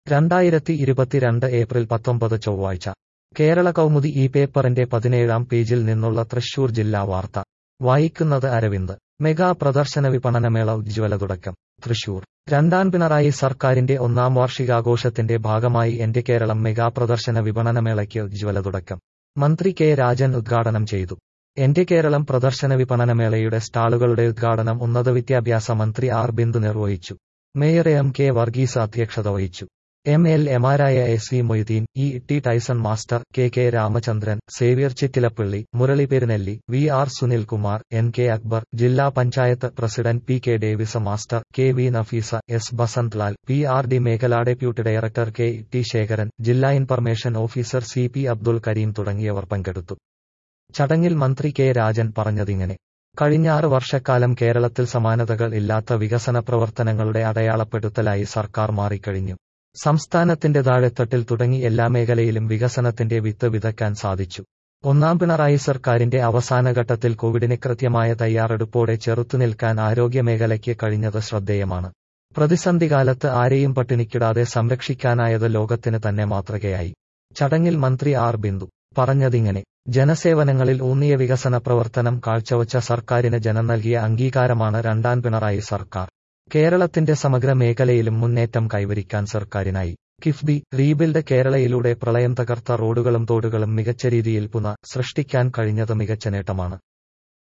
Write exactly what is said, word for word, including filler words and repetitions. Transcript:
രണ്ടായിരത്തി ഇരുപത്തിരണ്ട് ഏപ്രിൽ പത്തൊമ്പത് ചൊവ്വാഴ്ച കേരള കൗമുദി ഈ പേപ്പറിന്റെ പതിനേഴാം പേജിൽ നിന്നുള്ള തൃശൂർ ജില്ലാ വാർത്ത വായിക്കുന്നത് അരവിന്ദ്. മെഗാ പ്രദർശന വിപണനമേള ഉജ്ജ്വല തുടക്കം. തൃശൂർ രണ്ടാം പിണറായി സർക്കാരിന്റെ ഒന്നാം വാർഷികാഘോഷത്തിന്റെ ഭാഗമായി എന്റെ കേരളം മെഗാ പ്രദർശന വിപണനമേളയ്ക്ക് ഉജ്ജ്വല തുടക്കം. മന്ത്രി കെ രാജൻ ഉദ്ഘാടനം ചെയ്തു. എന്റെ കേരളം പ്രദർശന വിപണനമേളയുടെ സ്റ്റാളുകളുടെ ഉദ്ഘാടനം ഉന്നതവിദ്യാഭ്യാസ മന്ത്രി ആർ ബിന്ദു നിർവഹിച്ചു. മേയർ എം കെ വർഗീസ് അധ്യക്ഷത വഹിച്ചു. എം എൽ എമാരായ S V Moideen, E T Tyson master, K K Ramachandran, Xavier Chittilappally, Murali Perunelli, V R Sunilkumar, N K Akbar, ജില്ലാ panchayat president P K Davis master, K V Nafeesa, S Basanthlal, P R D മേഖലാ deputy director K T Sekharan, ജില്ലാ information officer C P Abdul Kareem തുടങ്ങിയവർ പങ്കെടുത്തു. ചടങ്ങിൽ മന്ത്രി K Rajan പറഞ്ഞതിങ്ങനെ: കഴിഞ്ഞ ആറ് വർഷക്കാലം കേരളത്തിൽ സമാനതകൾ ഇല്ലാത്ത വികസന പ്രവർത്തനങ്ങളുടെ അടയാളപ്പെടുത്തലായി സർക്കാർ മാറിക്കഴിഞ്ഞു. സംസ്ഥാനത്തിന്റെ താഴെത്തട്ടിൽ തുടങ്ങി എല്ലാ മേഖലയിലും വികസനത്തിന്റെ വിത്ത് വിതയ്ക്കാൻ സാധിച്ചു. ഒന്നാം പിണറായി സർക്കാരിന്റെ അവസാനഘട്ടത്തിൽ കോവിഡിന് കൃത്യമായ തയ്യാറെടുപ്പോടെ ചെറുത്തുനിൽക്കാൻ ആരോഗ്യമേഖലയ്ക്ക് കഴിഞ്ഞത് ശ്രദ്ധേയമാണ്. പ്രതിസന്ധികാലത്ത് ആരെയും പട്ടിണിക്കിടാതെ സംരക്ഷിക്കാനായത് ലോകത്തിന് തന്നെ മാതൃകയായി. ചടങ്ങിൽ മന്ത്രി ആർ ബിന്ദു പറഞ്ഞതിങ്ങനെ: ജനസേവനങ്ങളിൽ ഊന്നിയ വികസന പ്രവർത്തനം കാഴ്ചവച്ച സർക്കാരിന് ജനം നൽകിയ അംഗീകാരമാണ് രണ്ടാം പിണറായി സർക്കാർ. കേരളത്തിന്റെ സമഗ്ര മേഖലയിലും മുന്നേറ്റം കൈവരിക്കാൻ സർക്കാരിനായി. കിഫ്ബി, റീബിൽഡ് കേരളയിലൂടെ പ്രളയം തകർത്ത റോഡുകളും തോടുകളും മികച്ച രീതിയിൽ പുനഃ സൃഷ്ടിക്കാൻ കഴിഞ്ഞത് മികച്ച നേട്ടമാണ്.